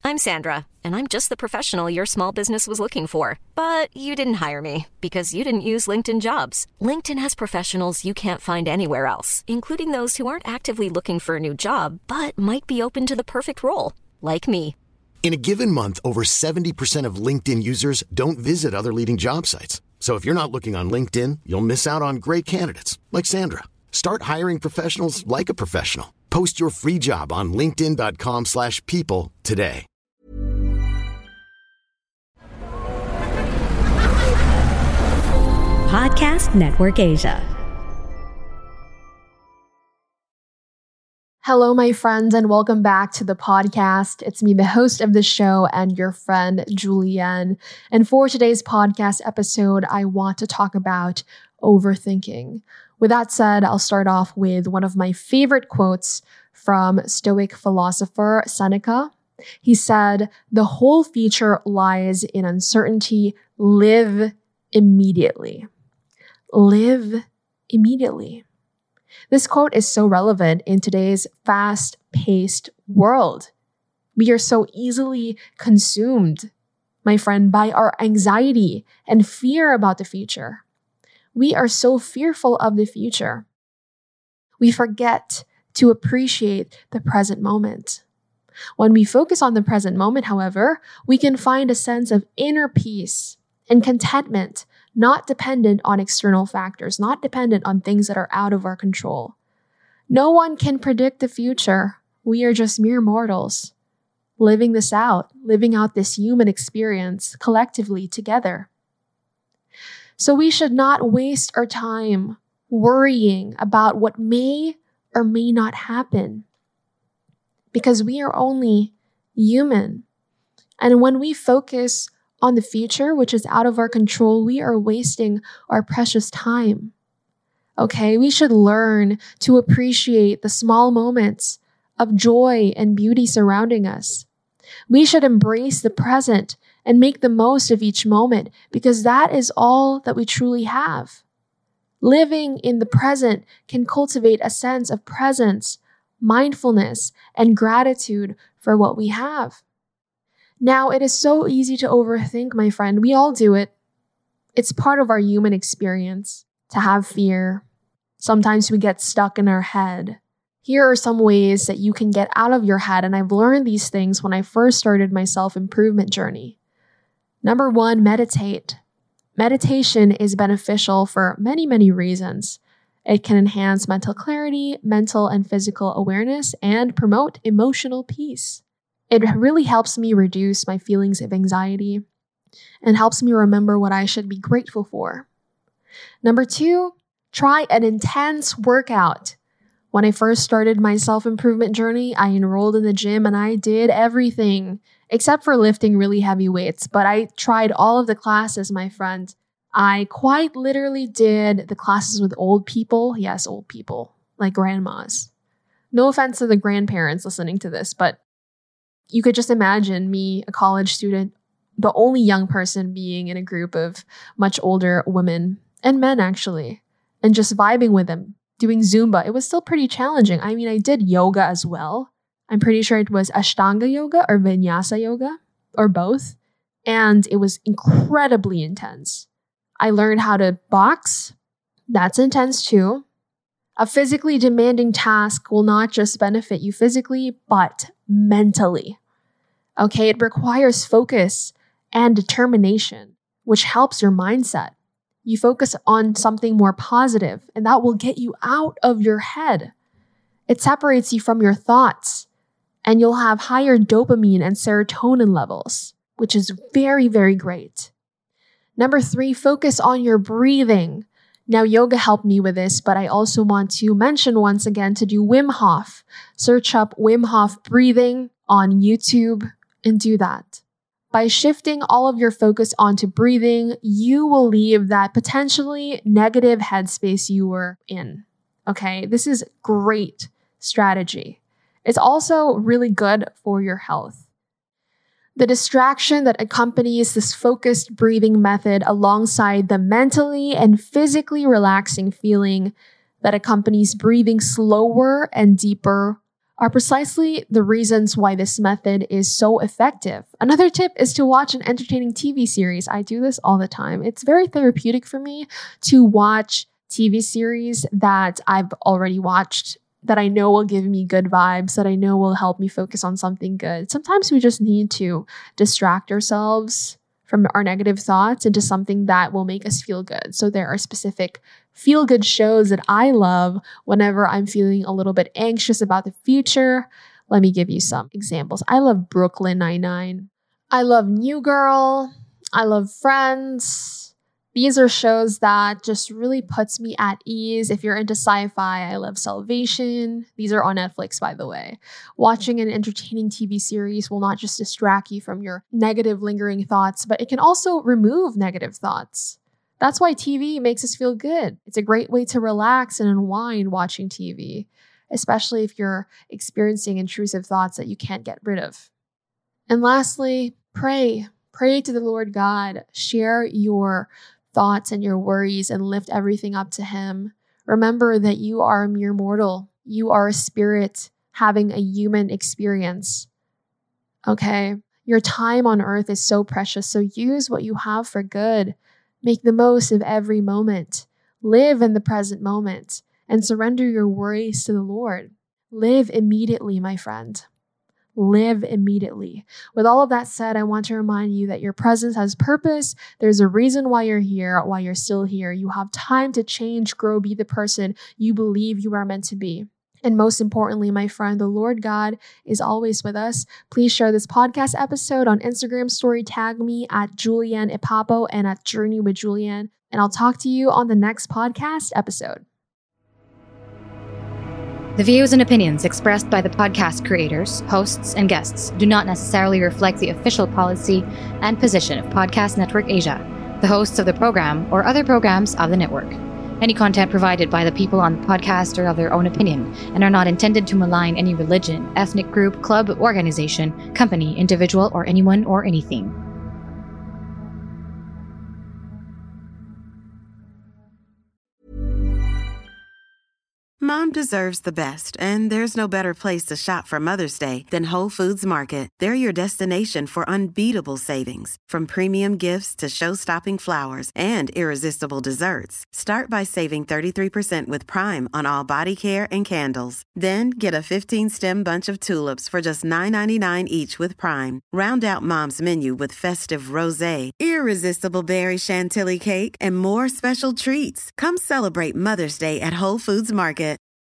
I'm Sandra, and I'm just the professional your small business was looking for. But you didn't hire me because you didn't use LinkedIn Jobs. LinkedIn has professionals you can't find anywhere else, including those who aren't actively looking for a new job, but might be open to the perfect role, like me. In a given month, over 70% of LinkedIn users don't visit other leading job sites. So if you're not looking on LinkedIn, you'll miss out on great candidates like Sandra. Start hiring professionals like a professional. Post your free job on linkedin.com/people today. Podcast Network Asia. Hello, my friends, and welcome back to the podcast. It's me, the host of the show, and your friend, Julianne. And for today's podcast episode, I want to talk about overthinking. With that said, I'll start off with one of my favorite quotes from Stoic philosopher Seneca. He said, "The whole future lies in uncertainty. Live immediately." Live immediately. This quote is so relevant in today's fast-paced world. We are so easily consumed, my friend, by our anxiety and fear about the future. We are so fearful of the future. We forget to appreciate the present moment. When we focus on the present moment, however, we can find a sense of inner peace and contentment, not dependent on external factors, not dependent on things that are out of our control. No one can predict the future. We are just mere mortals, living out this human experience collectively together. So we should not waste our time worrying about what may or may not happen, because we are only human. And when we focus on the future, which is out of our control, we are wasting our precious time. Okay, we should learn to appreciate the small moments of joy and beauty surrounding us. We should embrace the present and make the most of each moment, because that is all that we truly have. Living in the present can cultivate a sense of presence, mindfulness, and gratitude for what we have. Now, it is so easy to overthink, my friend. We all do it. It's part of our human experience to have fear. Sometimes we get stuck in our head. Here are some ways that you can get out of your head, and I've learned these things when I first started my self-improvement journey. Number 1, meditate. Meditation is beneficial for many, many reasons. It can enhance mental clarity, mental and physical awareness, and promote emotional peace. It really helps me reduce my feelings of anxiety and helps me remember what I should be grateful for. Number 2, try an intense workout. When I first started my self-improvement journey, I enrolled in the gym and I did everything except for lifting really heavy weights. But I tried all of the classes, my friend. I quite literally did the classes with old people. Yes, old people, like grandmas. No offense to the grandparents listening to this, but you could just imagine me, a college student, the only young person being in a group of much older women and men, actually, and just vibing with them, doing Zumba. It was still pretty challenging. I mean, I did yoga as well. I'm pretty sure it was Ashtanga yoga or Vinyasa yoga, or both. And it was incredibly intense. I learned how to box. That's intense too. A physically demanding task will not just benefit you physically, but mentally. Okay, it requires focus and determination, which helps your mindset. You focus on something more positive, and that will get you out of your head. It separates you from your thoughts, and you'll have higher dopamine and serotonin levels, which is very, very great. Number 3, focus on your breathing. Now, yoga helped me with this, but I also want to mention once again to do Wim Hof. Search up Wim Hof breathing on YouTube and do that. By shifting all of your focus onto breathing, you will leave that potentially negative headspace you were in. Okay, this is great strategy. It's also really good for your health. The distraction that accompanies this focused breathing method alongside the mentally and physically relaxing feeling that accompanies breathing slower and deeper are precisely the reasons why this method is so effective. Another tip is to watch an entertaining TV series. I do this all the time. It's very therapeutic for me to watch TV series that I've already watched, that I know will give me good vibes, that I know will help me focus on something good. Sometimes we just need to distract ourselves from our negative thoughts into something that will make us feel good. So there are specific feel-good shows that I love whenever I'm feeling a little bit anxious about the future. Let me give you some examples. I love Brooklyn Nine-Nine. I love New Girl. I love Friends. These are shows that just really puts me at ease. If you're into sci-fi, I love Salvation. These are on Netflix, by the way. Watching an entertaining TV series will not just distract you from your negative lingering thoughts, but it can also remove negative thoughts. That's why TV makes us feel good. It's a great way to relax and unwind watching TV, especially if you're experiencing intrusive thoughts that you can't get rid of. And lastly, pray. Pray to the Lord God. Share your thoughts and your worries and lift everything up to Him. Remember that you are a mere mortal. You are a spirit having a human experience. Okay? Your time on earth is so precious, so use what you have for good. Make the most of every moment. Live in the present moment and surrender your worries to the Lord. Live immediately, my friend. Live immediately. With all of that said, I want to remind you that your presence has purpose. There's a reason why you're here, why you're still here. You have time to change, grow, be the person you believe you are meant to be. And most importantly, my friend, the Lord God is always with us. Please share this podcast episode on Instagram story. Tag me at Julianne Ipapo and at Journey with Julianne. And I'll talk to you on the next podcast episode. The views and opinions expressed by the podcast creators, hosts, and guests do not necessarily reflect the official policy and position of Podcast Network Asia, the hosts of the program, or other programs of the network. Any content provided by the people on the podcast are of their own opinion and are not intended to malign any religion, ethnic group, club, organization, company, individual, or anyone or anything. Mom deserves the best, and there's no better place to shop for Mother's Day than Whole Foods Market. They're your destination for unbeatable savings, from premium gifts to show-stopping flowers and irresistible desserts. Start by saving 33% with Prime on all body care and candles. Then get a 15-stem bunch of tulips for just $9.99 each with Prime. Round out Mom's menu with festive rosé, irresistible berry chantilly cake, and more special treats. Come celebrate Mother's Day at Whole Foods Market.